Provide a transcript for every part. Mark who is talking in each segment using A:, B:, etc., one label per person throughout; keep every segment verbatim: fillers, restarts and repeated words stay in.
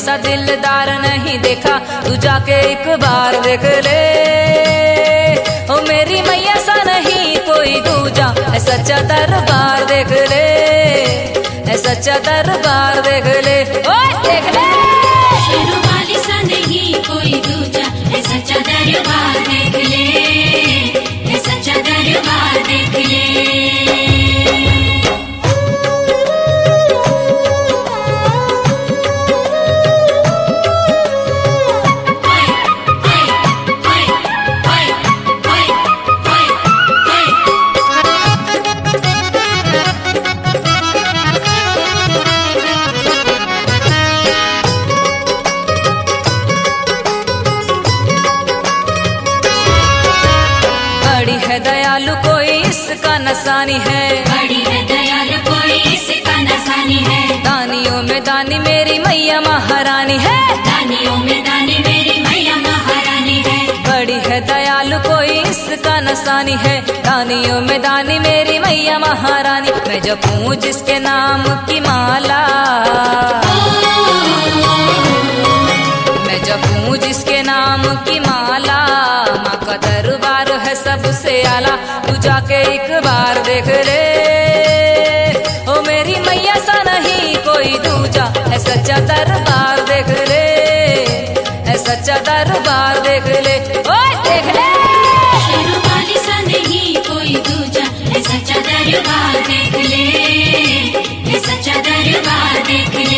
A: जैसा दिलदार नहीं देखा, तू जाके एक बार देख ले। ओ मेरी मैया सा नहीं कोई दूजा, है सच्चा दरबार देख ले, है सच्चा दरबार देख ले। ओ देख ले,
B: शेरों वाली सा नहीं कोई दूजा, है सच्चा दरबार देख ले, है सच्चा दरबार देख ले।
A: बड़ी है दयालु कोई इसका नसानी है,
B: बड़ी है दयालु कोई इसका नसानी है।
A: दानियों में दानी मेरी मैया महारानी है,
B: दानियों में दानी मेरी मैया महारानी है।
A: बड़ी है दयालु कोई इसका नसानी है, दानियों में दानी मेरी मैया महारानी। मैं जपूं जिसके नाम की माला, मैं जपूं जिसके नाम की माला, माँ का दरबार है सबसे आला, तू जाके एक बार देख ले। ओ मेरी मैया सा नहीं कोई दूजा, है सच्चा दरबार देख ले, है सच्चा दरबार देख ले। ओ देख ले,
B: शेरों वाली सा नहीं कोई दूजा, है सच्चा दरबार देख ले, है सच्चा दरबार देख ले।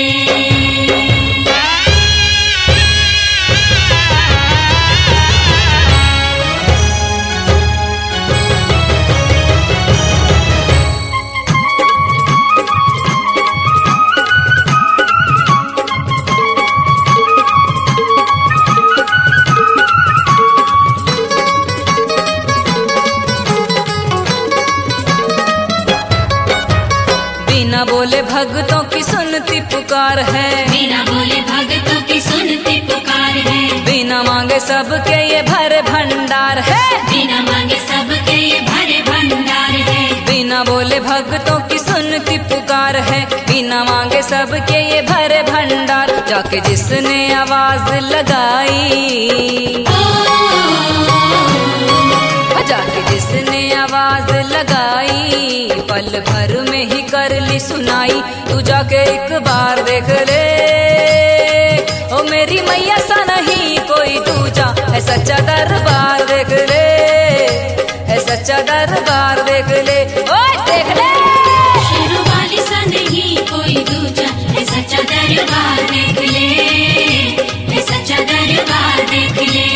A: बिना बोले भक्तों की सुनती पुकार है,
B: बिना बोले भक्तों की सुनती पुकार है।
A: बिना मांगे सबके ये भरे भंडार है,
B: बिना मांगे सबके ये भरे भंडार है।
A: बिना बोले भक्तों की सुनती पुकार है, बिना मांगे सबके ये भरे भंडार। जाके जिसने आवाज लगाई, जाके जिसने आवाज लगाई, पल भर में ही कर ली सुनाई, तू जाके एक बार देख ले। ओ मेरी मैया सा नहीं कोई दूजा, है सच्चा दरबार देख ले, है सच्चा दरबार देख ले। ओ देख ले,
B: शेरों वाली सा नहीं कोई दूजा, है सच्चा दरबार देख ले, है सच्चा दरबार देख ले।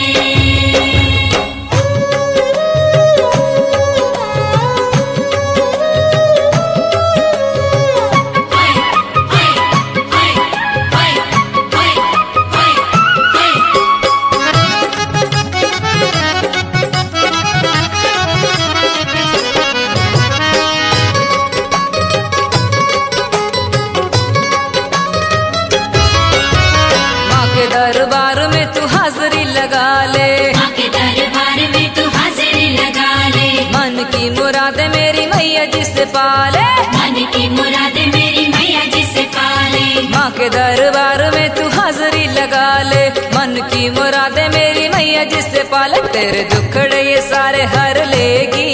A: दरबार में तू हाजिरी लगा ले,
B: माँ के दरबार में तू हाजिरी लगा ले।
A: मन की मुरादे मेरी मैया जिसे पाले,
B: मन की मुरादे मेरी मैया जिसे पाले।
A: माँ के दरबार में तू हाजिरी लगा ले, मन की मुरादे मेरी मैया जिसे पाले। तेरे दुखड़े ये सारे हर लेगी,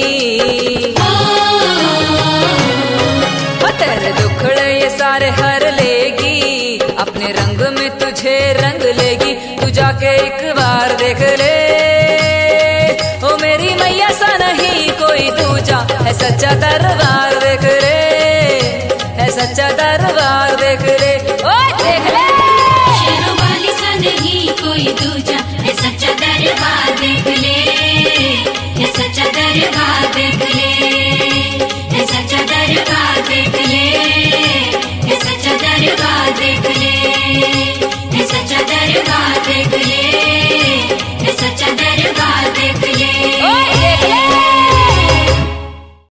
A: तेरे दुखड़े ये सारे हर लेगी, अपने रंग में तुझे रंग लेगी, तू जाके एक बार देख ले। ओ मेरी मैया सा नहीं कोई दूजा, है सच्चा दरबार देख ले, है सच्चा दरबार देख ले।